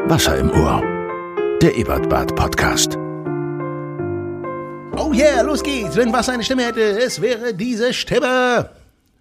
Wasser im Ohr. Der Ebertbad Podcast. Oh yeah, los geht's. Wenn Wasser eine Stimme hätte, es wäre diese Stimme.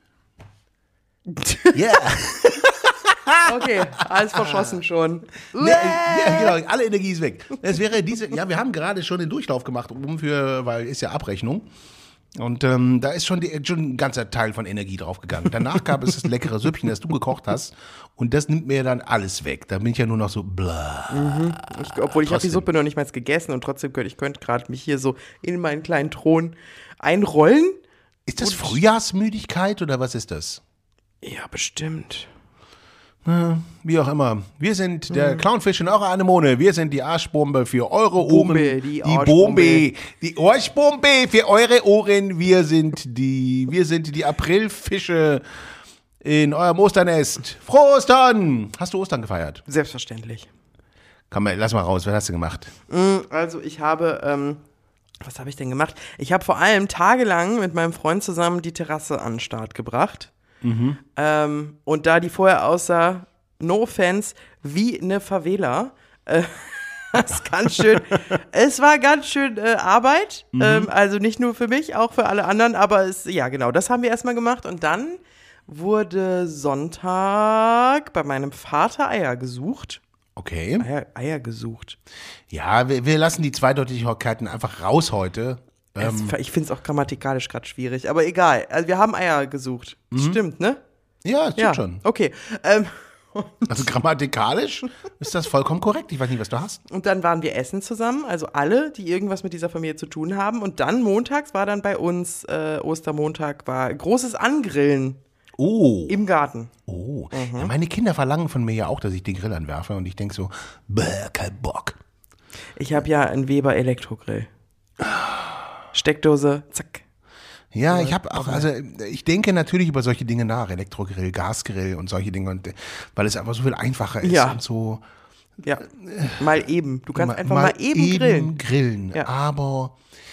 Yeah. Okay, alles verschossen schon. Ja, genau, alle Energie ist weg. Es wäre diese, ja, wir haben gerade schon den Durchlauf gemacht, weil ist ja Abrechnung. Und da ist schon ein ganzer Teil von Energie draufgegangen. Danach gab es das leckere Süppchen, das du gekocht hast. Und das nimmt mir dann alles weg. Da bin ich ja nur noch so bla. Obwohl ich habe die Suppe noch nicht mal gegessen und trotzdem könnte ich gerade mich hier so in meinen kleinen Thron einrollen. Ist das Frühjahrsmüdigkeit oder was ist das? Ja, bestimmt. Wie auch immer. Wir sind der Clownfisch in eurer Anemone. Wir sind die Arschbombe für eure Ohren. Die Arschbombe. Die Arschbombe für eure Ohren. Wir sind die Aprilfische in eurem Osternest. Frohe Ostern! Hast du Ostern gefeiert? Selbstverständlich. Komm, lass mal raus. Was hast du gemacht? Also ich habe, was habe ich denn gemacht? Ich habe vor allem tagelang mit meinem Freund zusammen die Terrasse an den Start gebracht. Und da die vorher aussah, no offense, wie eine Favela, es war ganz schön Arbeit, also nicht nur für mich, auch für alle anderen, aber ja genau, das haben wir erstmal gemacht und dann wurde Sonntag bei meinem Vater Eier gesucht. Okay. Eier gesucht. Ja, wir lassen die Zweideutigkeiten einfach raus heute. Ich finde es auch grammatikalisch gerade schwierig, aber egal. Also wir haben Eier gesucht. Das stimmt, ne? Ja, das stimmt schon. Okay. Also grammatikalisch ist das vollkommen korrekt. Ich weiß nicht, was du hast. Und dann waren wir essen zusammen, also alle, die irgendwas mit dieser Familie zu tun haben. Und dann montags war dann bei uns, Ostermontag, war großes Angrillen. Oh. Im Garten. Oh. Ja, meine Kinder verlangen von mir ja auch, dass ich den Grill anwerfe. Und ich denke so, kein Bock. Ich habe ja einen Weber Elektrogrill. Steckdose, zack. Ja, ich denke natürlich über solche Dinge nach, Elektrogrill, Gasgrill und solche Dinge, und weil es einfach so viel einfacher ist und so. Ja, mal eben. Du kannst einfach mal eben grillen. Ja. Aber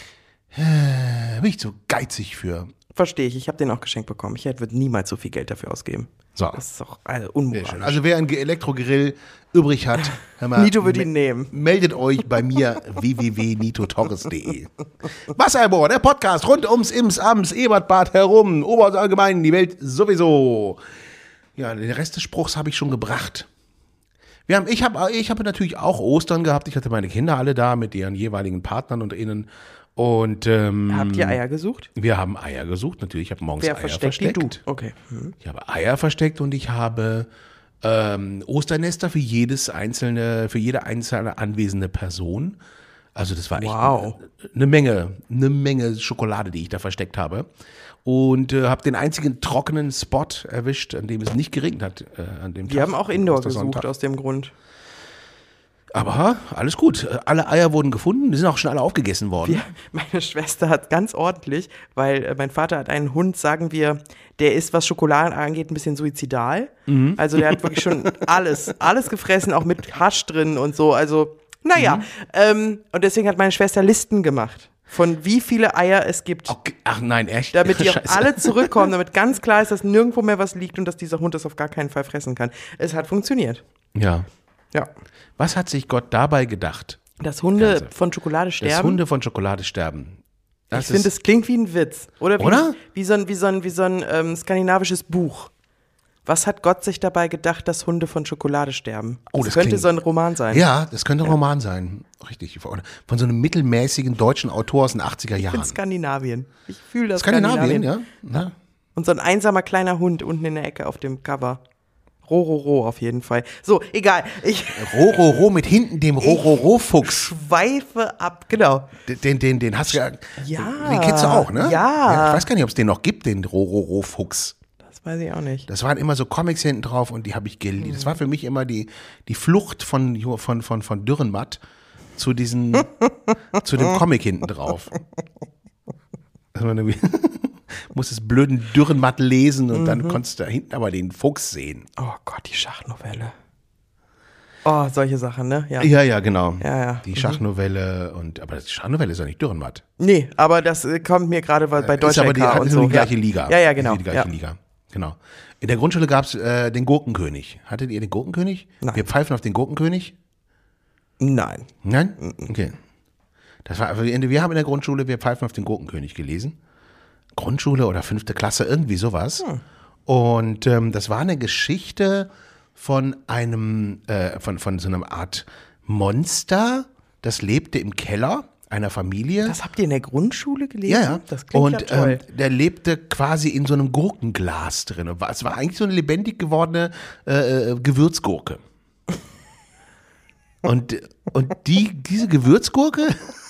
bin ich so geizig für. Verstehe ich habe den auch geschenkt bekommen. Ich würde niemals so viel Geld dafür ausgeben. So. Das ist doch unmoralisch. Also wer einen Elektrogrill übrig hat, hör mal, Nito wird ihn nehmen. Meldet euch bei mir www.nitotorres.de. Wasserbohr, der Podcast rund ums Ims, Ams, Ebertbad herum, Oberallgemein, die Welt sowieso. Ja, den Rest des Spruchs habe ich schon gebracht. Ich habe natürlich auch Ostern gehabt. Ich hatte meine Kinder alle da mit ihren jeweiligen Partnern und innen. Und habt ihr Eier gesucht? Wir haben Eier gesucht, natürlich. Ich habe morgens Eier versteckt. Du? Okay. Ich habe Eier versteckt und ich habe Osternester für jede einzelne anwesende Person. Also das war echt eine Menge Schokolade, die ich da versteckt habe. Und habe den einzigen trockenen Spot erwischt, an dem es nicht geregnet hat an dem Tag. Wir haben auch Indoor gesucht aus dem Grund. Aber alles gut. Alle Eier wurden gefunden. Die sind auch schon alle aufgegessen worden. Meine Schwester hat ganz ordentlich, weil mein Vater hat einen Hund, sagen wir, der ist, was Schokolade angeht, ein bisschen suizidal. Also der hat wirklich schon alles gefressen, auch mit Hasch drin und so. Also, naja. Und deswegen hat meine Schwester Listen gemacht, von wie viele Eier es gibt. Okay. Ach nein, echt? Damit die auch alle zurückkommen, damit ganz klar ist, dass nirgendwo mehr was liegt und dass dieser Hund das auf gar keinen Fall fressen kann. Es hat funktioniert. Ja. Ja. Was hat sich Gott dabei gedacht? Dass Hunde von Schokolade sterben? Dass Hunde von Schokolade sterben. Ich finde, es klingt wie ein Witz. Oder? Wie so ein skandinavisches Buch. Was hat Gott sich dabei gedacht, dass Hunde von Schokolade sterben? Das könnte so ein Roman sein. Ja, das könnte ein Roman sein. Richtig. Von so einem mittelmäßigen deutschen Autor aus den 80er Jahren. Ich finde Skandinavien. Ich fühle das Skandinavien, ja. Und so ein einsamer kleiner Hund unten in der Ecke auf dem Cover. Rororo auf jeden Fall. So, egal. Rororo mit hinten dem Rororo-Fuchs. Schweife ab, genau. Den hast du ja. Ja. Den kennst du auch, ne? Ja. Ich weiß gar nicht, ob es den noch gibt, den Rororo-Fuchs. Das weiß ich auch nicht. Das waren immer so Comics hinten drauf und die habe ich geliebt. Das war für mich immer die Flucht von Dürrenmatt zu dem Comic hinten drauf. Musst das blöden Dürrenmatt lesen und dann konntest du da hinten aber den Fuchs sehen. Oh Gott, die Schachnovelle. Oh, solche Sachen, ne? Ja, genau. Ja. Die Schachnovelle aber die Schachnovelle ist ja nicht Dürrenmatt. Nee, aber das kommt mir gerade bei Deutsch aber die gleiche Liga. Ja, genau. Die gleiche Liga. Genau. In der Grundschule gab es den Gurkenkönig. Hattet ihr den Gurkenkönig? Nein. Wir pfeifen auf den Gurkenkönig. Nein. Nein? Okay. Das war, wir haben in der Grundschule, wir pfeifen auf den Gurkenkönig gelesen. Grundschule oder 5. Klasse, irgendwie sowas. Und das war eine Geschichte von einem, von so einer Art Monster, das lebte im Keller einer Familie. Das habt ihr in der Grundschule gelesen? Ja. Das klingt ja toll. Der lebte quasi in so einem Gurkenglas drin. Es war eigentlich so eine lebendig gewordene Gewürzgurke. Und diese Gewürzgurke,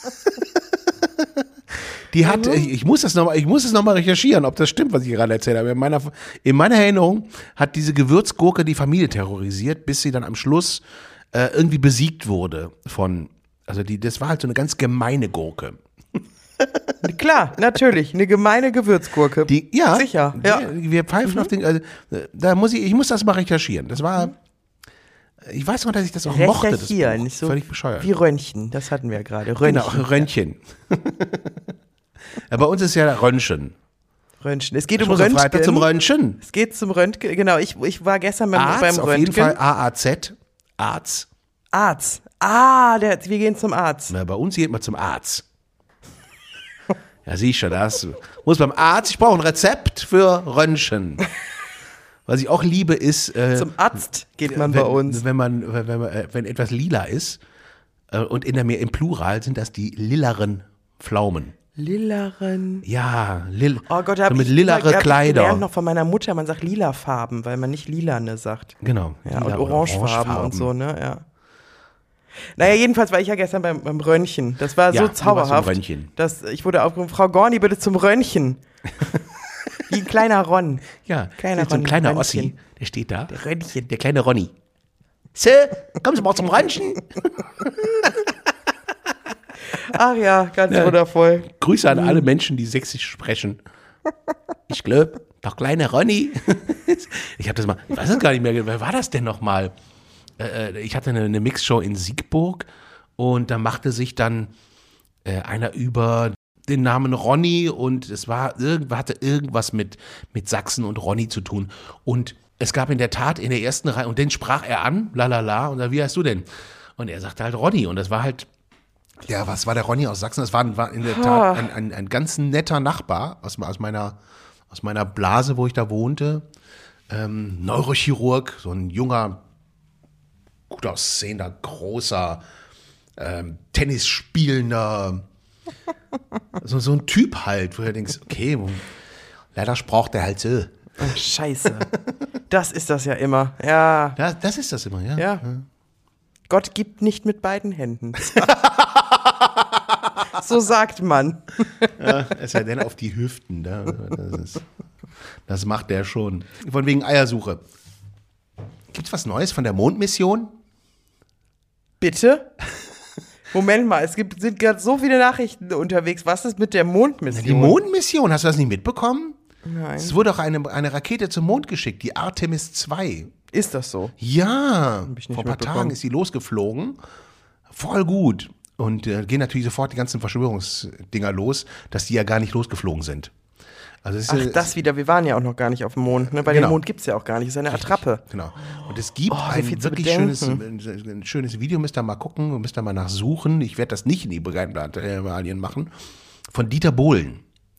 die hat, ich muss es noch mal recherchieren, ob das stimmt, was ich gerade erzählt habe. In meiner Erinnerung hat diese Gewürzgurke die Familie terrorisiert, bis sie dann am Schluss irgendwie besiegt wurde das war halt so eine ganz gemeine Gurke. Klar, natürlich, eine gemeine Gewürzgurke. Sicher. Ja. Wir pfeifen auf den, ich muss das mal recherchieren. Das war, ich weiß noch, dass ich das auch mochte. Das Buch. Nicht so völlig bescheuert. wie Röntgen, das hatten wir ja gerade. Röntgen. Genau, Röntgen. Bei uns ist ja Röntgen. Röntgen. Es geht um Röntgen. Freitag zum Röntgen. Es geht zum Röntgen, genau. Ich war gestern beim Röntgen. Auf jeden Fall AAZ. Arzt. Wir gehen zum Arzt. Na, bei uns geht man zum Arzt. Ja, siehst du, das muss beim Arzt, ich brauche ein Rezept für Röntgen. Was ich auch liebe ist... zum Arzt geht man bei uns. Wenn etwas lila ist und im Plural sind das die lilaren Pflaumen. Lilaren. Ja, oh Gott, so mit lilare Kleider. Ich gelernt noch von meiner Mutter, man sagt lila Farben, weil man nicht lilane sagt. Genau. Ja, und Orangefarben und so, ne, ja. Naja, jedenfalls war ich ja gestern beim Röntgen. Das war so zauberhaft. Dass ich wurde aufgerufen, Frau Gorni, bitte zum Röntgen. Wie ein kleiner Ron. Ja, kleiner so ein kleiner Röntgen. Ossi, der steht da. Der Röntgen. Der kleine Ronny. Sir, kommen Sie mal zum Röntgen. Ach ja, ganz wundervoll. Grüße an alle Menschen, die sächsisch sprechen. Ich glaube, der kleine Ronny. Ich weiß es gar nicht mehr, wer war das denn nochmal? Ich hatte eine Mixshow in Siegburg und da machte sich dann einer über den Namen Ronny und hatte irgendwas mit Sachsen und Ronny zu tun. Und es gab in der Tat in der ersten Reihe, und den sprach er an, lalala, und wie heißt du denn? Und er sagte halt Ronny und das war halt, ja, was war der Ronny aus Sachsen? Das war in der Tat ein ganz netter Nachbar aus meiner Blase, wo ich da wohnte. Neurochirurg, so ein junger, gut aussehender, großer, Tennis spielender, so ein Typ halt, wo du denkst, okay, leider sprach der halt so. Oh, scheiße. Das ist das ja immer, ja. Das ist das immer, ja. Ja. Gott gibt nicht mit beiden Händen. So sagt man. Ja, es sei denn auf die Hüften. Das macht der schon. Von wegen Eiersuche. Gibt's was Neues von der Mondmission? Bitte? Moment mal, sind gerade so viele Nachrichten unterwegs. Was ist mit der Mondmission? Die Mondmission, hast du das nicht mitbekommen? Nein. Es wurde auch eine Rakete zum Mond geschickt, die Artemis 2. Ist das so? Ja, vor ein paar Tagen ist sie losgeflogen. Voll gut. Und gehen natürlich sofort die ganzen Verschwörungsdinger los, dass die ja gar nicht losgeflogen sind. Also das wieder, wir waren ja auch noch gar nicht auf dem Mond, ne? Weil den Mond gibt es ja auch gar nicht, es ist eine Attrappe. Genau. Und es gibt ein wirklich schönes Video, müsst ihr mal gucken, müsst ihr mal nachsuchen. Ich werde das nicht in die Begleitmaterialien machen. Von Dieter Bohlen.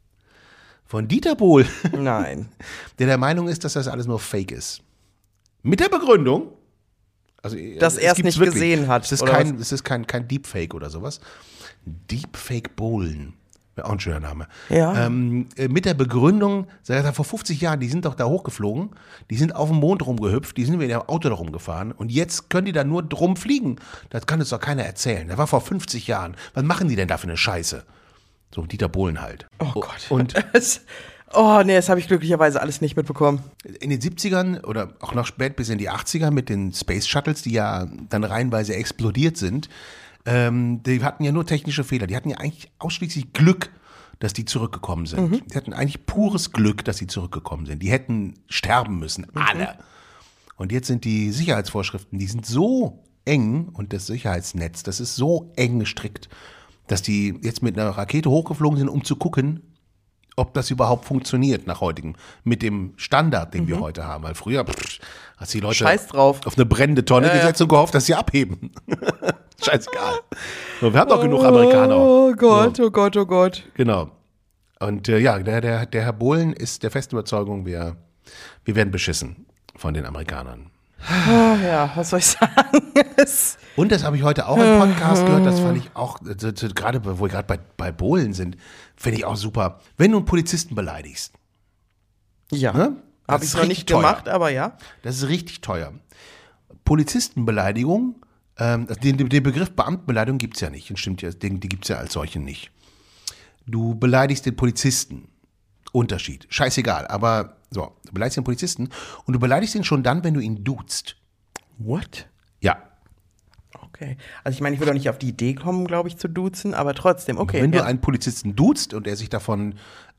Nein. Der Meinung ist, dass das alles nur Fake ist. Mit der Begründung, also dass er es nicht wirklich gesehen hat. Es ist kein Deepfake oder sowas. Deepfake Bohlen. Wäre auch ein schöner Name. Ja. Mit der Begründung, vor 50 Jahren, die sind doch da hochgeflogen, die sind auf dem Mond rumgehüpft, die sind mit dem Auto da rumgefahren und jetzt können die da nur drum fliegen. Das kann uns doch keiner erzählen. Das war vor 50 Jahren. Was machen die denn da für eine Scheiße? So Dieter Bohlen halt. Oh Gott. Und das habe ich glücklicherweise alles nicht mitbekommen. In den 70ern oder auch noch spät bis in die 80er mit den Space Shuttles, die ja dann reihenweise explodiert sind, die hatten ja nur technische Fehler. Die hatten ja eigentlich ausschließlich Glück, dass die zurückgekommen sind. Die hatten eigentlich pures Glück, dass sie zurückgekommen sind. Die hätten sterben müssen, alle. Und jetzt sind die Sicherheitsvorschriften, die sind so eng und das Sicherheitsnetz, das ist so eng gestrickt, dass die jetzt mit einer Rakete hochgeflogen sind, um zu gucken, ob das überhaupt funktioniert nach heutigem, mit dem Standard, den wir heute haben. Weil früher hast die Leute Scheiß drauf. auf eine brennende Tonne gesetzt und gehofft, dass sie abheben. Scheißegal. So, wir haben doch genug Amerikaner. Oh Gott, So. oh Gott, oh Gott. Genau. Und ja, der Herr Bohlen ist der festen Überzeugung, wir werden beschissen von den Amerikanern. Ja, was soll ich sagen? Und das habe ich heute auch im Podcast gehört, das fand ich auch, gerade wo wir gerade bei Bohlen sind, finde ich auch super. Wenn du einen Polizisten beleidigst, Ja, ne? Das habe ich ist noch richtig nicht teuer. gemacht, aber ja. Das ist richtig teuer. Polizistenbeleidigung, den Begriff Beamtenbeleidigung gibt es ja nicht. Stimmt ja, die gibt es ja als solche nicht. Du beleidigst den Polizisten. Unterschied. Scheißegal, aber so, du beleidigst den Polizisten und du beleidigst ihn schon dann, wenn du ihn duzt. What? Ja. Okay. Also ich meine, ich würde auch nicht auf die Idee kommen, glaube ich, zu duzen, aber trotzdem, okay. Wenn ja. du einen Polizisten duzt und er sich davon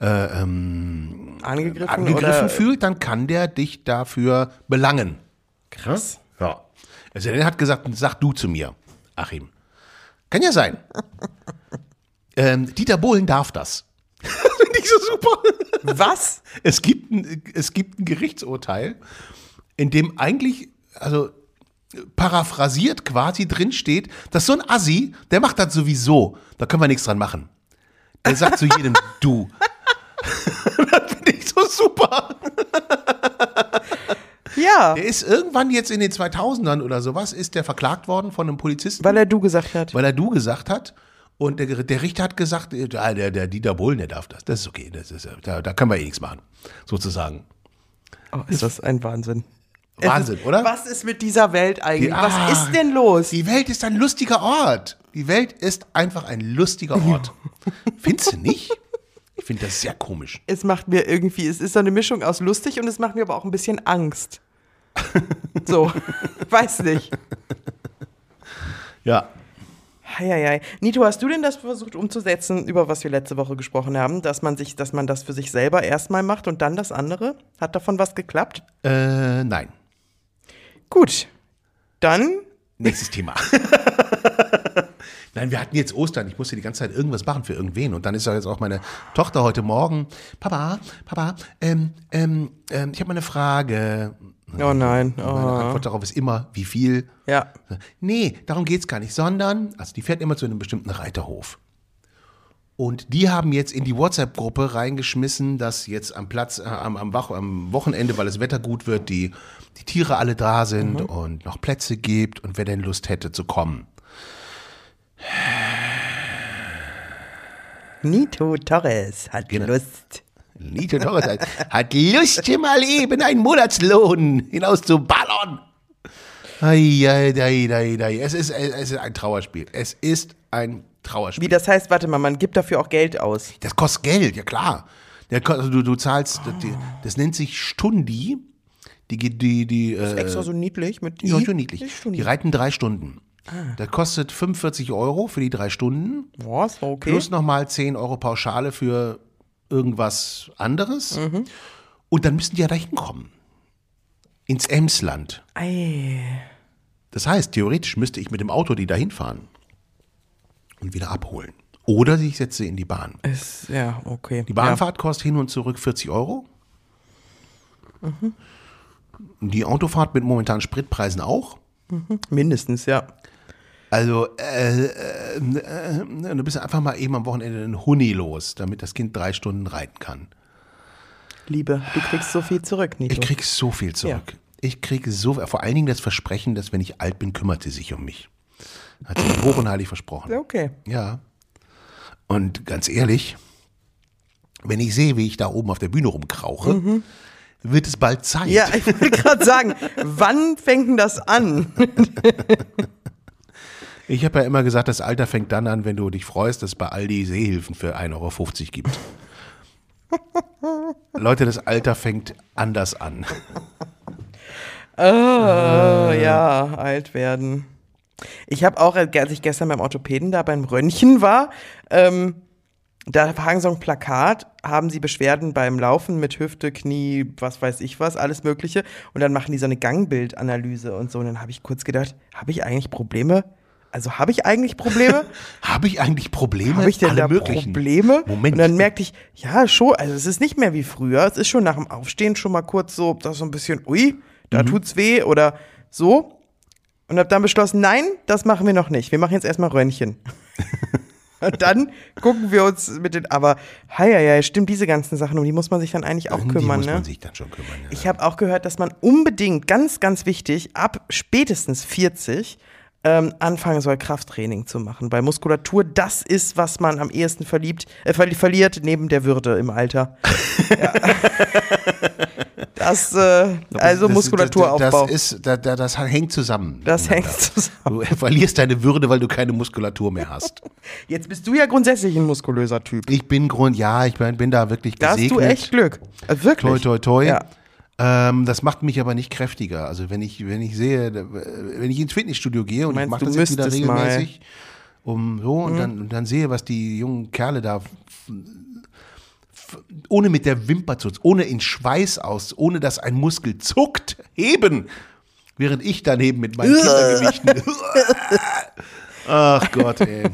angegriffen fühlt, dann kann der dich dafür belangen. Krass. Ja. Also der hat gesagt, sag du zu mir, Achim. Kann ja sein. Dieter Bohlen darf das. Finde ich so super. Was? Es gibt ein Gerichtsurteil, in dem eigentlich, also paraphrasiert quasi drin steht, dass so ein Assi, der macht das sowieso. Da können wir nichts dran machen. Der sagt zu jedem du. Das finde ich so super. Ja. Der ist irgendwann jetzt in den 2000ern oder sowas, ist der verklagt worden von einem Polizisten. Weil er du gesagt hat. Weil er du gesagt hat. Und der Richter hat gesagt, der Dieter Bohlen, der darf das. Das ist okay. Da können wir eh nichts machen. Sozusagen. Oh, ist das ein Wahnsinn. Wahnsinn, oder? Was ist mit dieser Welt eigentlich? Ja. Was ist denn los? Die Welt ist ein lustiger Ort. Die Welt ist einfach ein lustiger Ort. Findest du nicht? Ich finde das sehr komisch. Es macht mir irgendwie, es ist so eine Mischung aus lustig und es macht mir aber auch ein bisschen Angst. So, weiß nicht. Ja. Heieiei. Nito, hast du denn das versucht umzusetzen, über was wir letzte Woche gesprochen haben, dass man das für sich selber erstmal macht und dann das andere? Hat davon was geklappt? Nein. Gut. Dann Nächstes Thema. Nein, wir hatten jetzt Ostern. Ich musste die ganze Zeit irgendwas machen für irgendwen. Und dann ist ja jetzt auch meine Tochter heute Morgen. Papa, ich habe mal eine Frage. Oh nein. Meine Oh. Antwort darauf ist immer, wie viel? Ja. Nee, darum geht's gar nicht, sondern, also die fährt immer zu einem bestimmten Reiterhof. Und die haben jetzt in die WhatsApp-Gruppe reingeschmissen, dass jetzt am Platz, am Wochenende, weil das Wetter gut wird, die Tiere alle da sind und noch Plätze gibt und wer denn Lust hätte zu kommen. Nito Torres hat Genau. Lust. Nito Torres hat Lust, hier mal eben einen Monatslohn hinaus zu ballern. Es ist ein Trauerspiel. Es ist ein Trauerspiel. Wie das heißt, warte mal, man gibt dafür auch Geld aus. Das kostet Geld, ja klar. Also du zahlst, das nennt sich Stundi. Die Das ist extra so niedlich mit ja, so niedlich. Die Stundi. Die reiten 3 Stunden. Das kostet 45 € für die 3 Stunden. Was? Okay. Plus nochmal 10 € Pauschale für irgendwas anderes. Und dann müssen die ja da hinkommen. Ins Emsland. Ei. Das heißt, theoretisch müsste ich mit dem Auto die da hinfahren und wieder abholen. Oder ich setze sie in die Bahn. Ja, okay. Die Bahnfahrt kostet hin und zurück 40 €. Die Autofahrt mit momentanen Spritpreisen auch. Mindestens, ja. Also, du bist einfach mal eben am Wochenende einen Huni los, damit das Kind 3 Stunden reiten kann. Liebe, du kriegst so viel zurück, Nito. Ich krieg so viel zurück. Ich kriege vor allen Dingen das Versprechen, dass wenn ich alt bin, kümmert sie sich um mich. Hat sie mir hoch und heilig versprochen. Okay. Ja. Und ganz ehrlich, wenn ich sehe, wie ich da oben auf der Bühne rumkrauche, wird es bald Zeit. Ja, ich wollte gerade sagen, wann fängt denn das an? Ich habe ja immer gesagt, das Alter fängt dann an, wenn du dich freust, dass es bei Aldi Seehilfen für 1,50 € gibt. Leute, das Alter fängt anders an. Ja, alt werden. Ich habe auch, als ich gestern beim Orthopäden da beim Röntgen war, da hang so ein Plakat, haben sie Beschwerden beim Laufen mit Hüfte, Knie, was weiß ich was, alles mögliche. Und dann machen die so eine Gangbildanalyse und so. Und dann habe ich kurz gedacht, habe ich eigentlich Probleme? Habe ich eigentlich Probleme? Habe ich eigentlich Probleme? Habe ich denn Alle da möglichen. Probleme? Moment. Und dann merkte ich, ja schon, also es ist nicht mehr wie früher. Es ist schon nach dem Aufstehen schon mal kurz so, das so ein bisschen, ui, da tut's weh oder so. Und habe dann beschlossen, nein, das machen wir noch nicht. Wir machen jetzt erstmal Röntgen. Und dann gucken wir uns aber, stimmt, diese ganzen Sachen, um die muss man sich dann eigentlich auch kümmern, muss ne? man sich dann schon kümmern, ja. Ich habe auch gehört, dass man unbedingt, ganz, ganz wichtig, ab spätestens 40 anfangen soll, Krafttraining zu machen. Weil Muskulatur, das ist, was man am ehesten verliert neben der Würde im Alter. Ja. Muskulaturaufbau. Das hängt zusammen. Das hängt zusammen. Du verlierst deine Würde, weil du keine Muskulatur mehr hast. Jetzt bist du ja grundsätzlich ein muskulöser Typ. Ich bin bin da wirklich gesegnet. Da hast du echt Glück. Wirklich. Toi, toi, toi. Ja. Das macht mich aber nicht kräftiger. Also wenn ich ins Fitnessstudio gehe und ich mache das jetzt wieder regelmäßig, und dann sehe, was die jungen Kerle da ohne mit der Wimper zu, ohne in Schweiß aus, ohne dass ein Muskel zuckt, heben, während ich daneben mit meinen Kindergewichten. Ach Gott, ey.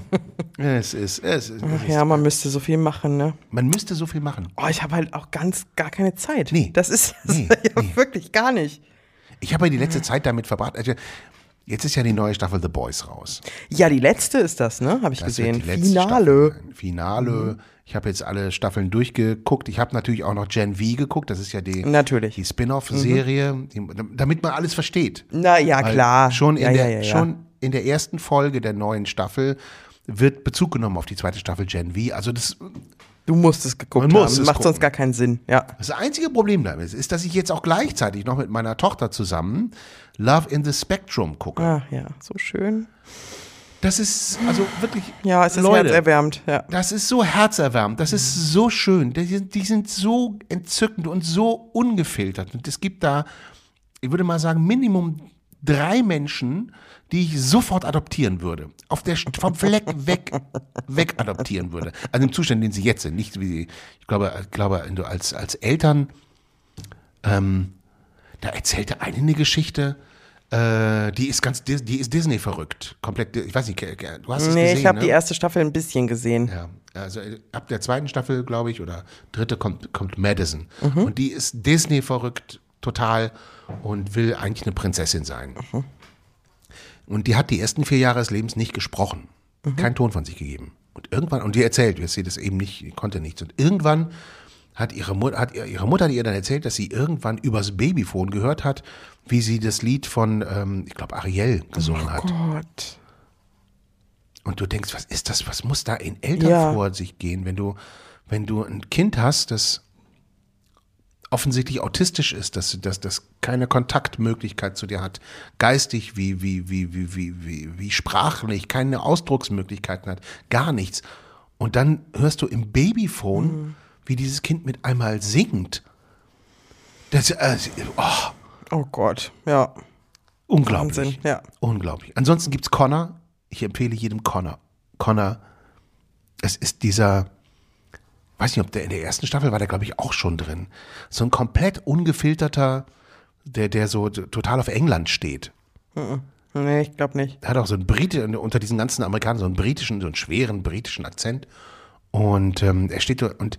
Man müsste so viel machen, ne? Man müsste so viel machen. Oh, ich habe halt auch gar keine Zeit. Nee. Das ist wirklich gar nicht. Ich habe ja die letzte Zeit damit verbracht. Also, jetzt ist ja die neue Staffel The Boys raus. Ja, die letzte ist das, ne? Habe ich Das gesehen. wird die letzte Finale. Staffel. Finale. Ich habe jetzt alle Staffeln durchgeguckt. Ich habe natürlich auch noch Gen V geguckt. Das ist ja die Spin-off-Serie, damit man alles versteht. Na ja, Weil klar. Schon in der ersten Folge der neuen Staffel wird Bezug genommen auf die zweite Staffel Gen V. Also du musst es geguckt haben. Macht sonst gar keinen Sinn. Ja. Das einzige Problem damit ist, dass ich jetzt auch gleichzeitig noch mit meiner Tochter zusammen Love in the Spectrum gucke. Ah, ja, so schön. Das ist also wirklich, ja, es ist Leute, herzerwärmend. Ja. Das ist so herzerwärmend, das ist so schön. Die sind so entzückend und so ungefiltert. Und es gibt da, ich würde mal sagen, Minimum 3 Menschen, die ich sofort adoptieren würde. Vom Fleck weg adoptieren würde. Also im Zustand, in den sie jetzt sind. Nicht wie, ich glaube, als Eltern, da erzählte eine Geschichte, die ist Disney verrückt. Komplett, ich weiß nicht, du hast es gesehen, ich habe ne? die erste Staffel ein bisschen gesehen. Ja, also ab der zweiten Staffel, glaube ich, oder dritte kommt Madison. Und die ist Disney verrückt, total, und will eigentlich eine Prinzessin sein. Und die hat die ersten 4 Jahre des Lebens nicht gesprochen. Keinen Ton von sich gegeben. Und irgendwann, und die erzählt, dass sie das eben nicht, konnte nichts. Und irgendwann hat ihre Mutter ihr dann erzählt, dass sie irgendwann übers Babyphone gehört hat, wie sie das Lied von, ich glaube, Ariel gesungen hat. Oh Gott. Und du denkst, was ist das? Was muss da in Eltern vor sich gehen, wenn du ein Kind hast, das offensichtlich autistisch ist, das keine Kontaktmöglichkeit zu dir hat, geistig wie sprachlich, keine Ausdrucksmöglichkeiten hat, gar nichts. Und dann hörst du im Babyphone, wie dieses Kind mit einmal singt. Oh Gott, ja. Unglaublich. Wahnsinn, ja. Unglaublich. Ansonsten gibt's Connor. Ich empfehle jedem Connor. Connor, es ist dieser, weiß nicht, ob der in der ersten Staffel war, der glaube ich auch schon drin. So ein komplett ungefilterter, der so total auf England steht. Nee, ich glaube nicht. Er hat auch so einen unter diesen ganzen Amerikanern so einen schweren britischen Akzent. Und er steht und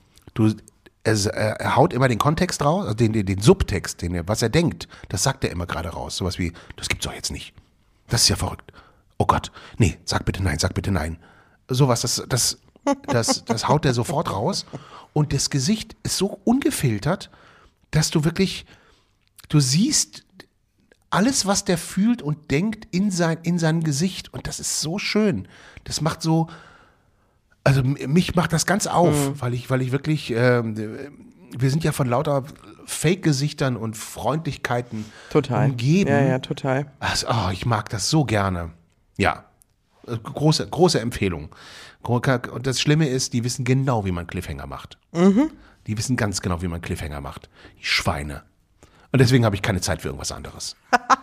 er haut immer den Kontext raus, also den Subtext, was er denkt, das sagt er immer gerade raus. Sowas wie, das gibt's doch jetzt nicht. Das ist ja verrückt. Oh Gott, nee, sag bitte nein, sag bitte nein. Sowas, das haut er sofort raus. Und das Gesicht ist so ungefiltert, dass du siehst alles, was der fühlt und denkt in sein Gesicht. Und das ist so schön. Das macht so, also mich macht das ganz auf, weil ich wirklich, wir sind ja von lauter Fake-Gesichtern und Freundlichkeiten umgeben. Ja, total. Also, ich mag das so gerne. Ja, große Empfehlung. Und das Schlimme ist, die wissen genau, wie man Cliffhanger macht. Die wissen ganz genau, wie man Cliffhanger macht. Die Schweine. Und deswegen habe ich keine Zeit für irgendwas anderes.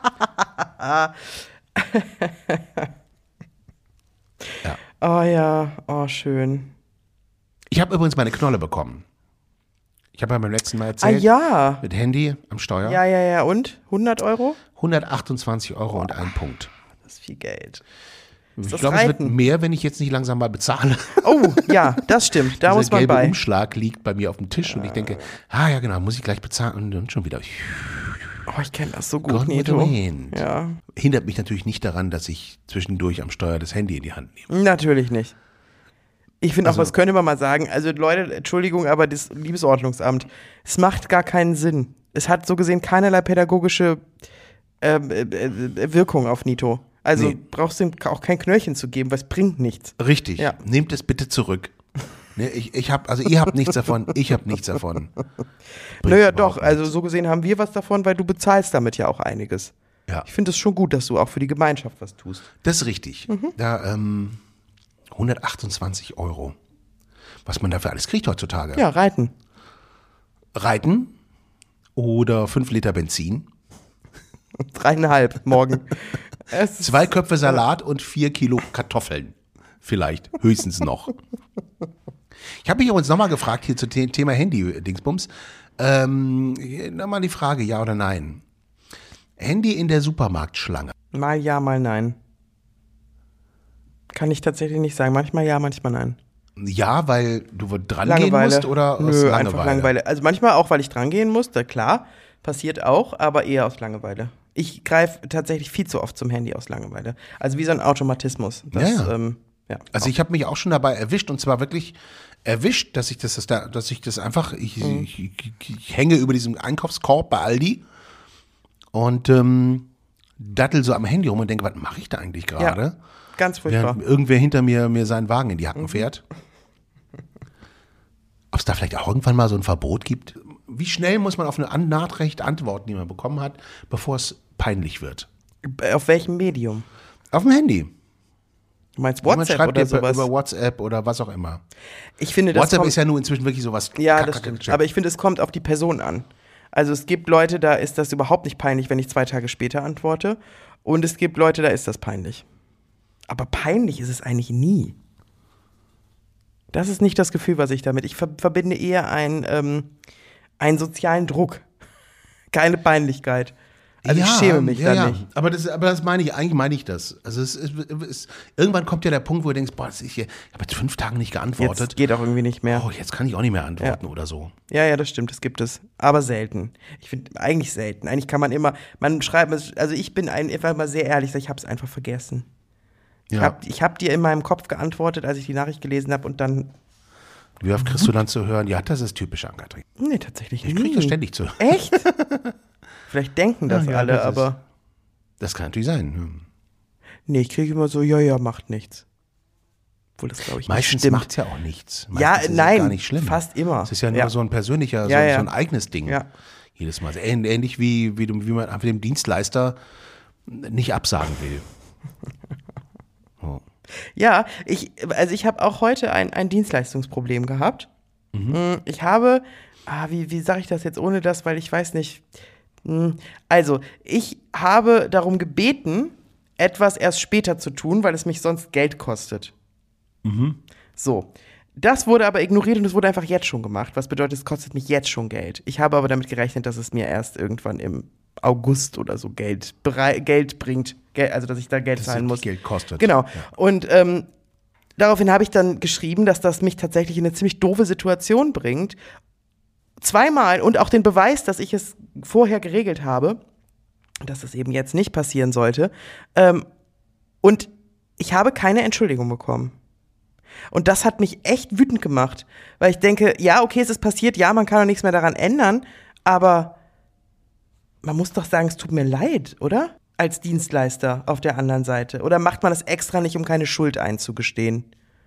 Ja. Oh ja, oh schön. Ich habe übrigens meine Knolle bekommen. Ich habe ja beim letzten Mal erzählt. Ja. Mit Handy am Steuer. Ja. Und? 100 Euro? 128 Euro und ein Punkt. Das ist viel Geld. Ich glaube, es wird mehr, wenn ich jetzt nicht langsam mal bezahle. Oh, ja, das stimmt. Da muss man bei. Der gelbe Umschlag liegt bei mir auf dem Tisch und ich denke, ja genau, muss ich gleich bezahlen und dann schon wieder. Oh, ich kenne das so gut, Gone with the Nito. wind. Ja, Hindert mich natürlich nicht daran, dass ich zwischendurch am Steuer das Handy in die Hand nehme. natürlich nicht. Ich finde auch, Also- was können wir mal sagen? Also Leute, Entschuldigung, aber das Liebesordnungsamt, es macht gar keinen Sinn. Es hat so gesehen keinerlei pädagogische Wirkung auf Nito. Also Nee. brauchst du ihm auch kein Knöllchen zu geben, weil es bringt nichts. Richtig. Ja. Nehmt es bitte zurück. Ne, ihr habt nichts davon, ich habe nichts davon. Bringt Naja, überhaupt doch, also nichts. so gesehen haben wir was davon, weil du bezahlst damit ja auch einiges. Ja, Ich finde es schon gut, dass du auch für die Gemeinschaft was tust. das ist richtig. Mhm. Da 128 €. Was man dafür alles kriegt heutzutage. Ja, reiten. Reiten oder 5 Liter Benzin, 3,5 morgen. 2 Köpfe Salat und 4 Kilo Kartoffeln. Vielleicht, höchstens noch. Ich habe mich übrigens nochmal gefragt hier zu Thema Handy-Dingsbums. Nochmal die Frage, ja oder nein. Handy in der Supermarktschlange. Mal ja, mal nein. Kann ich tatsächlich nicht sagen. Manchmal ja, manchmal nein. Ja, weil du dran gehen Langeweile. musst oder aus Nö, Langeweile? einfach Langeweile. Also manchmal auch, weil ich dran gehen musste, klar. Passiert auch, aber eher aus Langeweile. Ich greife tatsächlich viel zu oft zum Handy aus Langeweile. Also wie so ein Automatismus. Das, Ja, ja. Ja. Also ich habe mich auch schon dabei erwischt und zwar wirklich erwischt, dass ich das einfach, ich hänge über diesem Einkaufskorb bei Aldi und dattel so am Handy rum und denke, was mache ich da eigentlich gerade? Ja, ganz furchtbar. Während irgendwer hinter mir seinen Wagen in die Hacken fährt. Ob es da vielleicht auch irgendwann mal so ein Verbot gibt? Wie schnell muss man auf eine Nachricht antworten, die man bekommen hat, bevor es peinlich wird? Auf welchem Medium? Auf dem Handy. Du meinst Man WhatsApp schreibt oder dir sowas? über WhatsApp oder was auch immer. Ich finde, das WhatsApp kommt, ist ja nun inzwischen wirklich sowas. ja, das stimmt. Aber ich finde, es kommt auf die Person an. Also es gibt Leute, da ist das überhaupt nicht peinlich, wenn ich 2 Tage später antworte. Und es gibt Leute, da ist das peinlich. Aber peinlich ist es eigentlich nie. Das ist nicht das Gefühl, was ich damit. Ich verbinde eher einen sozialen Druck. Keine Peinlichkeit. Also ich schäme mich dann nicht. Aber das meine ich, eigentlich meine ich das. Also irgendwann kommt ja der Punkt, wo du denkst, boah, ich habe jetzt 5 Tage nicht geantwortet. Jetzt geht auch irgendwie nicht mehr. Oh, jetzt kann ich auch nicht mehr antworten oder so. Ja, das stimmt, das gibt es. Aber selten. Ich finde, eigentlich selten. Eigentlich kann man immer, man schreibt, also ich bin einfach mal sehr ehrlich, ich habe es einfach vergessen. Ja. Ich hab dir in meinem Kopf geantwortet, als ich die Nachricht gelesen habe und dann, Wie oft kriegst du dann zu hören, ja, das ist typisch Ann-Kathrin. nee, tatsächlich Ich nie. kriege das ständig zu hören. Echt? Vielleicht denken das Ja, alle, das ist- aber Das kann natürlich sein. nee, ich kriege immer so, ja, macht nichts. Obwohl das, glaube ich, nicht Meistens stimmt. macht es ja auch nichts. Meistens Ja, ist es nein, gar nicht schlimm. fast immer. Es ist ja nur Ja. so ein persönlicher, Ja, ja. so ein eigenes Ding. Ja. Jedes Mal. Ähnlich wie man einfach dem Dienstleister nicht absagen will. Ja, ich habe auch heute ein Dienstleistungsproblem gehabt. Ich habe, wie sage ich das jetzt ohne das, weil ich weiß nicht. Also, ich habe darum gebeten, etwas erst später zu tun, weil es mich sonst Geld kostet. So. Das wurde aber ignoriert und es wurde einfach jetzt schon gemacht. Was bedeutet, es kostet mich jetzt schon Geld. Ich habe aber damit gerechnet, dass es mir erst irgendwann im August oder so Geld bringt. Also, dass ich da Geld zahlen muss. Geld kostet. Genau. Ja. Und daraufhin habe ich dann geschrieben, dass das mich tatsächlich in eine ziemlich doofe Situation bringt. 2-mal und auch den Beweis, dass ich es vorher geregelt habe, dass es eben jetzt nicht passieren sollte. Und ich habe keine Entschuldigung bekommen. Und das hat mich echt wütend gemacht, weil ich denke, ja, okay, es ist passiert, ja, man kann auch nichts mehr daran ändern, aber man muss doch sagen, es tut mir leid, oder? Als Dienstleister auf der anderen Seite. Oder macht man das extra nicht, um keine Schuld einzugestehen?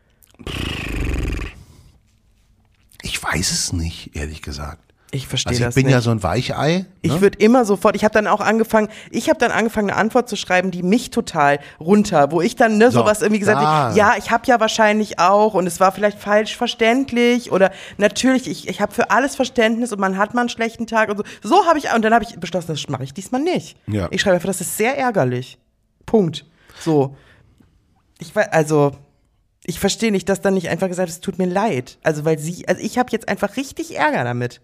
Ich weiß es nicht, ehrlich gesagt. Ich verstehe Also ich das bin nicht. ja so ein Weichei. Ne? Ich würde immer sofort, ich habe dann angefangen, eine Antwort zu schreiben, die mich total wo ich dann So, sowas irgendwie gesagt habe, ja, ich habe ja wahrscheinlich auch und es war vielleicht falsch verständlich oder natürlich, ich habe für alles Verständnis und man hat mal einen schlechten Tag und so. Und dann habe ich beschlossen, das mache ich diesmal nicht. Ja. Ich schreibe einfach, das ist sehr ärgerlich. Punkt. So. Ich verstehe nicht, dass dann nicht einfach gesagt ist, es tut mir leid. Also ich habe jetzt einfach richtig Ärger damit.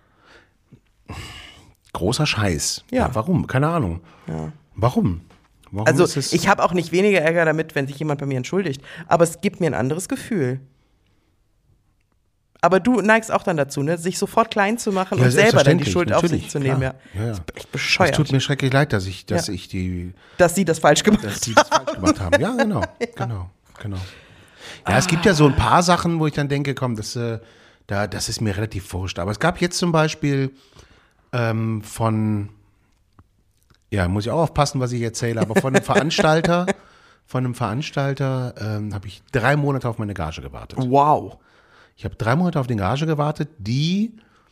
Großer Scheiß. Ja. Warum? Keine Ahnung. Ja. Warum? Also ist es- ich habe auch nicht weniger Ärger damit, wenn sich jemand bei mir entschuldigt, aber es gibt mir ein anderes Gefühl. Aber du neigst auch dann dazu, ne? Sich sofort klein zu machen und selber dann die selbstverständlich, Schuld auf sich natürlich, zu nehmen. klar. Ja. Ja. Das ist echt bescheuert. Es tut mir schrecklich leid, dass sie das falsch gemacht haben. Ja, genau. Ja, es gibt ja so ein paar Sachen, wo ich dann denke, komm, das ist mir relativ wurscht. Aber es gab jetzt zum Beispiel muss ich auch aufpassen, was ich erzähle, aber von einem Veranstalter, habe ich 3 Monate auf meine Gage gewartet. Wow. Ich habe 3 Monate auf die Gage gewartet, die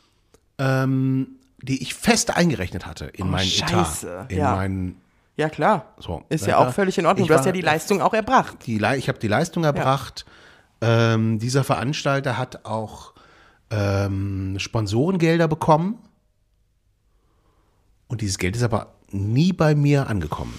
ich fest eingerechnet hatte in meinen Scheiße. Etat. Ja, klar. So, ist ja auch völlig in Ordnung. Du hast ja die Leistung auch erbracht. Ich habe die Leistung erbracht. Ja. Dieser Veranstalter hat auch Sponsorengelder bekommen. Und dieses Geld ist aber nie bei mir angekommen.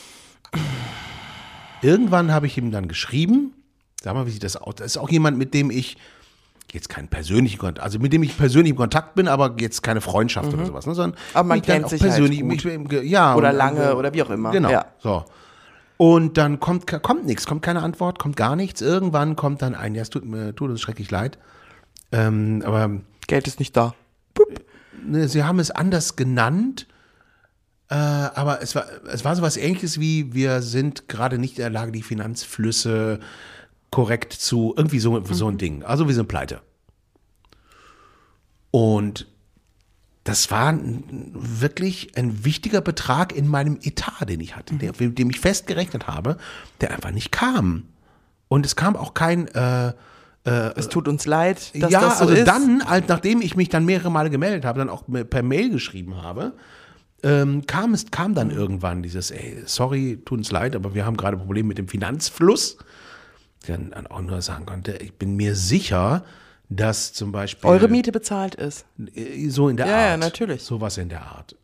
Irgendwann habe ich ihm dann geschrieben, sag mal, wie sieht das aus? Das ist auch jemand, mit dem ich jetzt keinen persönlichen Kontakt, also mit dem ich persönlich im Kontakt bin, aber jetzt keine Freundschaft oder sowas. Ne, sondern aber man kennt sich persönlich halt gut. Oder lange oder wie auch immer. Genau, so. Und dann kommt nichts, kommt keine Antwort, kommt gar nichts. Irgendwann kommt dann ein, ja, es tut uns schrecklich leid, aber Geld ist nicht da. Sie haben es anders genannt. Aber es war so was Ähnliches wie, wir sind gerade nicht in der Lage, die Finanzflüsse korrekt irgendwie so ein Ding. Also wir sind pleite. Und das war wirklich ein wichtiger Betrag in meinem Etat, den ich hatte, mit dem ich festgerechnet habe, der einfach nicht kam. Und es kam auch kein es tut uns leid, dass ja, das so also ist. Dann, nachdem ich mich dann mehrere Male gemeldet habe, dann auch per Mail geschrieben habe, kam dann irgendwann dieses, sorry, tut uns leid, aber wir haben gerade Probleme mit dem Finanzfluss. Dann auch nur sagen konnte, ich bin mir sicher, dass zum Beispiel eure Miete bezahlt ist. So in der Art. Ja, natürlich. Sowas in der Art.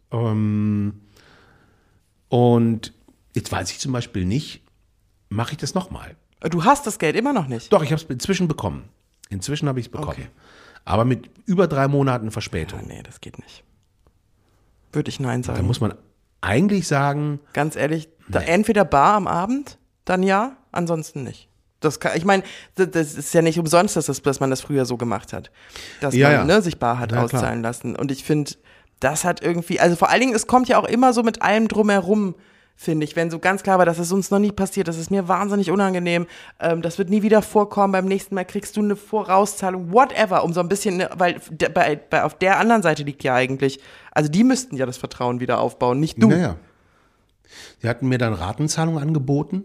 Und jetzt weiß ich zum Beispiel nicht, mache ich das nochmal? Du hast das Geld immer noch nicht? Doch, ich habe es inzwischen bekommen. Inzwischen habe ich es bekommen. Okay. Aber mit über 3 Monaten Verspätung. Ja, nee, das geht nicht. Würde ich nein sagen. Da muss man eigentlich ganz ehrlich, entweder bar am Abend, dann ja, ansonsten nicht. Ich meine, das ist ja nicht umsonst, dass man das früher so gemacht hat. Dass man sich bar hat auszahlen lassen. Und ich finde, das hat irgendwie, also vor allen Dingen, es kommt ja auch immer so mit allem drumherum, finde ich, wenn so ganz klar war, dass es uns noch nie passiert, das ist mir wahnsinnig unangenehm, das wird nie wieder vorkommen, beim nächsten Mal kriegst du eine Vorauszahlung, whatever, um so ein bisschen, weil auf der anderen Seite liegt ja eigentlich, also die müssten ja das Vertrauen wieder aufbauen, nicht du. Naja. Sie hatten mir dann Ratenzahlung angeboten.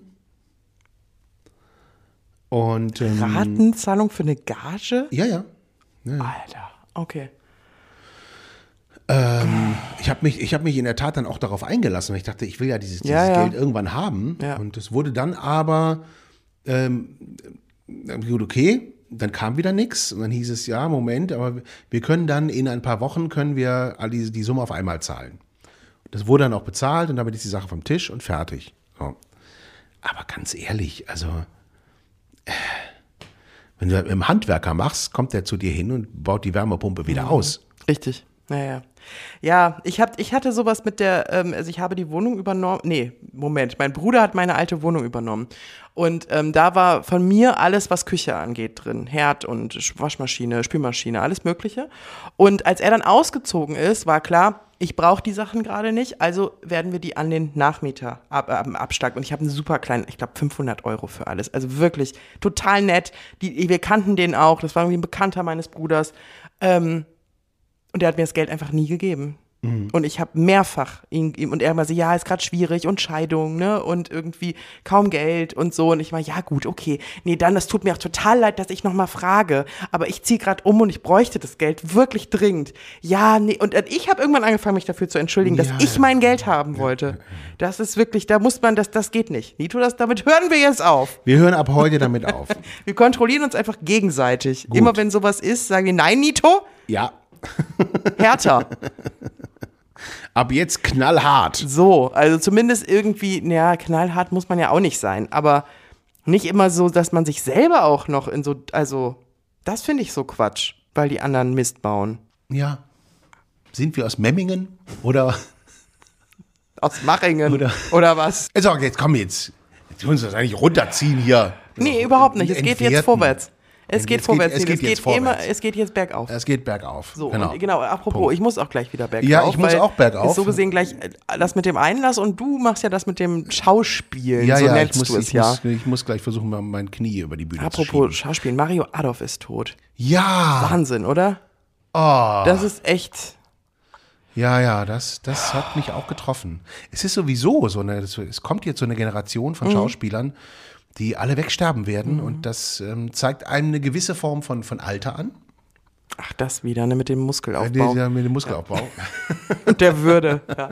Und Ratenzahlung für eine Gage? Ja. Alter, okay. Ich habe mich in der Tat dann auch darauf eingelassen, weil ich dachte, ich will ja dieses Geld irgendwann haben. Ja. Und es wurde dann aber gut, okay, dann kam wieder nichts. Und dann hieß es, ja, Moment, aber wir können dann in ein paar Wochen die Summe auf einmal zahlen. Das wurde dann auch bezahlt und damit ist die Sache vom Tisch und fertig. So. Aber ganz ehrlich, also wenn du im Handwerker machst, kommt der zu dir hin und baut die Wärmepumpe wieder aus. Richtig. Naja. Ja, ich hatte sowas mit also ich habe die Wohnung übernommen. Nee, Moment, mein Bruder hat meine alte Wohnung übernommen. Und da war von mir alles, was Küche angeht, drin. Herd und Waschmaschine, Spülmaschine, alles Mögliche. Und als er dann ausgezogen ist, war klar, ich brauche die Sachen gerade nicht, also werden wir die an den Nachmieter abstacken. Und ich habe einen super kleinen, ich glaube 500 € für alles. Also wirklich total nett. Wir kannten den auch, das war irgendwie ein Bekannter meines Bruders. Und der hat mir das Geld einfach nie gegeben. Und ich habe mehrfach ihm und er immer so, ja, ist gerade schwierig und Scheidung, ne, und irgendwie kaum Geld und so. Und ich war, ja gut, okay, nee, dann, das tut mir auch total leid, dass ich nochmal frage, aber ich ziehe gerade um und ich bräuchte das Geld wirklich dringend. Ja, nee, und ich habe irgendwann angefangen, mich dafür zu entschuldigen, dass ich mein Geld haben wollte. Das ist wirklich, da muss man, das geht nicht. Nito, damit hören wir jetzt auf. Wir hören ab heute damit auf. Wir kontrollieren uns einfach gegenseitig. Gut. Immer wenn sowas ist, sagen wir, nein, Nito? Ja. Härter. Ab jetzt knallhart. So, also zumindest irgendwie, naja, knallhart muss man ja auch nicht sein, aber nicht immer so, dass man sich selber auch noch also das finde ich so Quatsch, weil die anderen Mist bauen. Ja. Sind wir aus Memmingen oder aus Machingen oder was? Also, jetzt komm jetzt. Jetzt müssen wir das eigentlich runterziehen hier. Nee, überhaupt nicht. Es geht jetzt vorwärts. Es geht vorwärts. Es geht jetzt vorwärts. Es geht jetzt bergauf. Es geht bergauf. So, genau. Apropos, Punkt. Ich muss auch gleich wieder bergauf. Ja, ich muss auch bergauf. Ist so gesehen gleich das mit dem Einlass und du machst ja das mit dem Schauspielen. Ja, so ja, nennst du es ja. Ich muss gleich versuchen, mal mein Knie über die Bühne zu schieben. Apropos Schauspielen, Mario Adolf ist tot. Ja. Wahnsinn, oder? Oh. Das ist echt... Ja, das hat mich auch getroffen. Es ist sowieso es kommt jetzt so eine Generation von Schauspielern, die alle wegsterben werden und das zeigt einem eine gewisse Form von Alter an. Ach, das wieder, ne, mit dem Muskelaufbau. Mit dem Muskelaufbau. Und der Würde. Ja.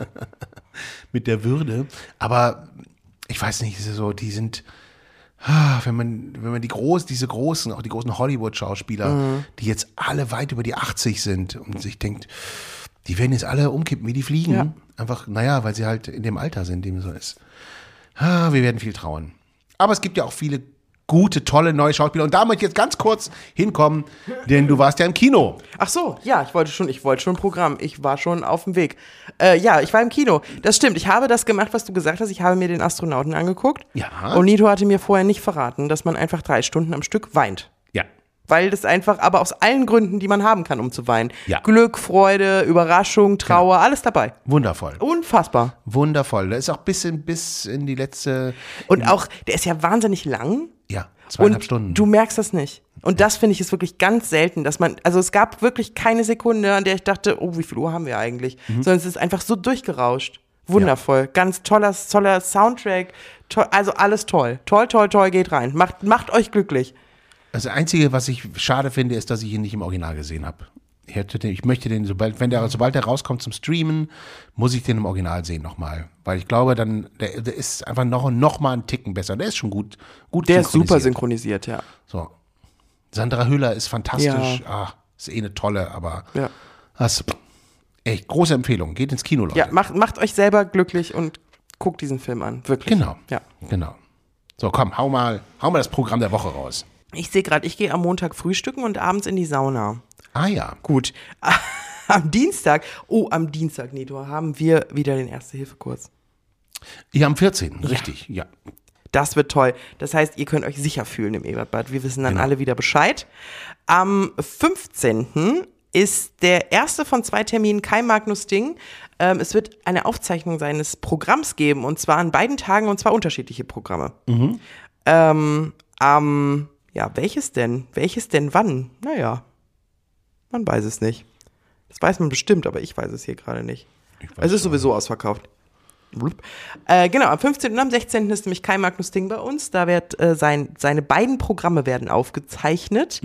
Mit der Würde. Aber ich weiß nicht, es ist so, die sind, wenn man diese großen, auch die großen Hollywood-Schauspieler, die jetzt alle weit über die 80 sind und sich denkt, die werden jetzt alle umkippen, wie die fliegen. Ja. Einfach, weil sie halt in dem Alter sind, dem so ist. Wir werden viel trauern. Aber es gibt ja auch viele gute, tolle neue Schauspieler. Und da möchte ich jetzt ganz kurz hinkommen, denn du warst ja im Kino. Ach so, ja, ich wollte schon Programm. Ich war schon auf dem Weg. Ja, ich war im Kino. Das stimmt. Ich habe das gemacht, was du gesagt hast. Ich habe mir den Astronauten angeguckt. Ja. Und Nito hatte mir vorher nicht verraten, dass man einfach 3 Stunden am Stück weint. Ja. Weil das einfach, aber aus allen Gründen, die man haben kann, um zu weinen. Ja. Glück, Freude, Überraschung, Trauer, alles dabei. Wundervoll. Unfassbar. Wundervoll. Da ist auch bis in die letzte. Und auch, der ist ja wahnsinnig lang. Ja, 2,5 Und Stunden. du merkst das nicht. Und das finde ich ist wirklich ganz selten, dass also es gab wirklich keine Sekunde, an der ich dachte, oh, wie viel Uhr haben wir eigentlich? Sondern es ist einfach so durchgerauscht. Wundervoll. Ganz toller Soundtrack. Also alles toll. Toll, geht rein. Macht euch glücklich. Das Einzige, was ich schade finde, ist, dass ich ihn nicht im Original gesehen habe. Ich möchte den, sobald der rauskommt zum Streamen, muss ich den im Original sehen nochmal. Weil ich glaube, dann, der ist einfach noch mal einen Ticken besser. Der ist schon gut Der ist super synchronisiert, ja. So. Sandra Hüller ist fantastisch. Ja. Ist eine tolle, aber Ja. das echt große Empfehlung. Geht ins Kino, Leute. Ja, macht euch selber glücklich und guckt diesen Film an. Wirklich. Genau. Ja. Genau. So, komm, hau mal das Programm der Woche raus. Ich sehe gerade, ich gehe am Montag frühstücken und abends in die Sauna. Ah ja. Gut. Am Dienstag, Nito, haben wir wieder den Erste-Hilfe-Kurs. Ja, am 14. Richtig, ja. Das wird toll. Das heißt, ihr könnt euch sicher fühlen im Ebertbad. Wir wissen dann Genau. alle wieder Bescheid. Am 15. ist der erste von 2 Terminen Kai Magnus Ding. Es wird eine Aufzeichnung seines Programms geben und zwar an beiden Tagen und zwar unterschiedliche Programme. Welches denn? Welches denn wann? Naja, man weiß es nicht. Das weiß man bestimmt, aber ich weiß es hier gerade nicht. Es ist sowieso ausverkauft. Genau, am 15. und am 16. ist nämlich Kai Magnus Ding bei uns. Da wird seine beiden Programme werden aufgezeichnet.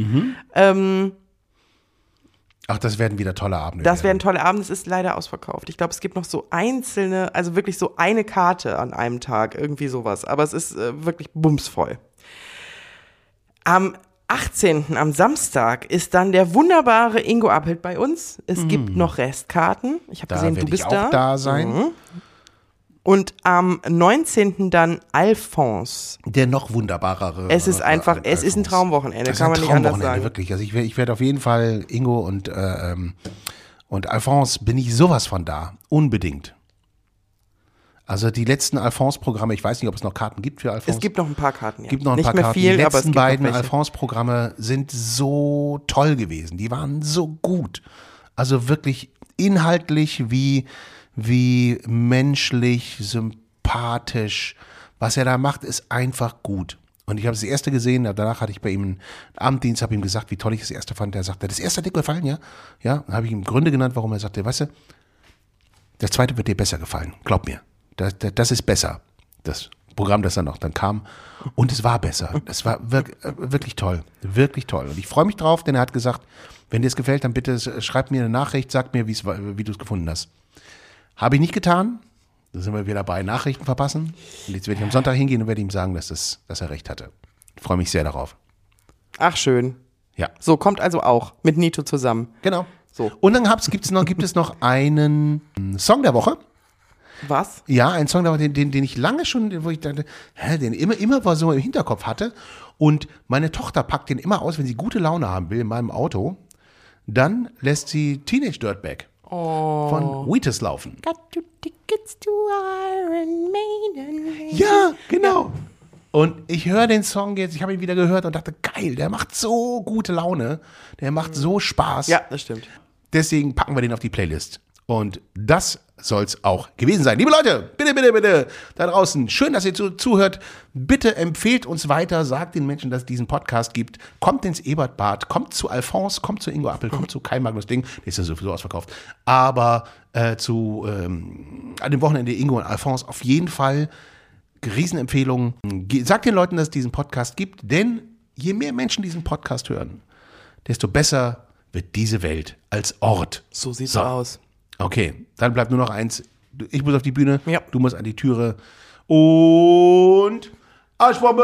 Ach, das werden wieder tolle Abende. Das werden tolle Abende, es ist leider ausverkauft. Ich glaube, es gibt noch so einzelne, also wirklich so eine Karte an einem Tag, irgendwie sowas. Aber es ist wirklich bumsvoll. Am 18., am Samstag, ist dann der wunderbare Ingo Appelt bei uns. Es gibt noch Restkarten. Ich habe gesehen, du bist da. Da werde ich auch da sein. Und am 19. dann Alphonse. Der noch wunderbarere. Es ist einfach, es ist ein Traumwochenende, kann man nicht anders sagen. Wirklich. Also ich werde auf jeden Fall Ingo und Alphonse bin ich sowas von da. Unbedingt. Also die letzten Alphonse-Programme, ich weiß nicht, ob es noch Karten gibt für Alphonse. Es gibt noch ein paar Karten, ja. Gibt noch ein nicht paar mehr Karten. viel, die aber es letzten gibt beiden noch welche. Alphonse-Programme sind so toll gewesen. Die waren so gut. Also wirklich inhaltlich wie menschlich, sympathisch. Was er da macht, ist einfach gut. Und ich habe das erste gesehen, danach hatte ich bei ihm einen Abenddienst, habe ihm gesagt, wie toll ich das erste fand. Er sagte, das erste hat dir gefallen, ja? Ja, dann habe ich ihm Gründe genannt, warum er sagte, weißt du, das zweite wird dir besser gefallen, glaub mir. Das ist besser. Das Programm, das dann kam. Und es war besser. Es war wirklich toll. Wirklich toll. Und ich freue mich drauf, denn er hat gesagt, wenn dir es gefällt, dann bitte schreib mir eine Nachricht, sag mir, wie du es gefunden hast. Habe ich nicht getan. Da sind wir wieder bei Nachrichten verpassen. Und jetzt werde ich am Sonntag hingehen und werde ihm sagen, dass er recht hatte. Ich freue mich sehr darauf. Ach, schön. Ja. So, kommt also auch mit Nito zusammen. Genau. So. Und dann gibt es noch einen Song der Woche. Was? Ja, ein Song, den ich lange schon, wo ich dachte, den immer war so im Hinterkopf hatte. Und meine Tochter packt den immer aus, wenn sie gute Laune haben will in meinem Auto. Dann lässt sie Teenage Dirtbag von Wheatus laufen. Got your tickets to Iron Maiden. Ja, genau. Und ich höre den Song jetzt, ich habe ihn wieder gehört und dachte, geil, der macht so gute Laune, der macht so Spaß. Ja, das stimmt. Deswegen packen wir den auf die Playlist. Und das soll's auch gewesen sein. Liebe Leute, bitte, bitte, bitte, da draußen, schön, dass ihr zuhört. Bitte empfehlt uns weiter, sagt den Menschen, dass es diesen Podcast gibt. Kommt ins Ebertbad, kommt zu Alphonse, kommt zu Ingo Appel, kommt zu Kai Magnus Ding. Der ist ja sowieso ausverkauft. Aber an dem Wochenende Ingo und Alphonse auf jeden Fall Riesenempfehlung. Sagt den Leuten, dass es diesen Podcast gibt, denn je mehr Menschen diesen Podcast hören, desto besser wird diese Welt als Ort. So sieht's aus. Okay, dann bleibt nur noch eins. Ich muss auf die Bühne, Ja. du musst an die Türe und Arschbombe!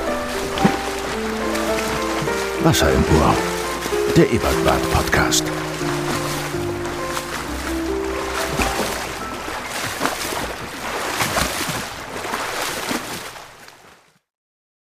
Wasser im Ohr. Der Ebertbad Podcast.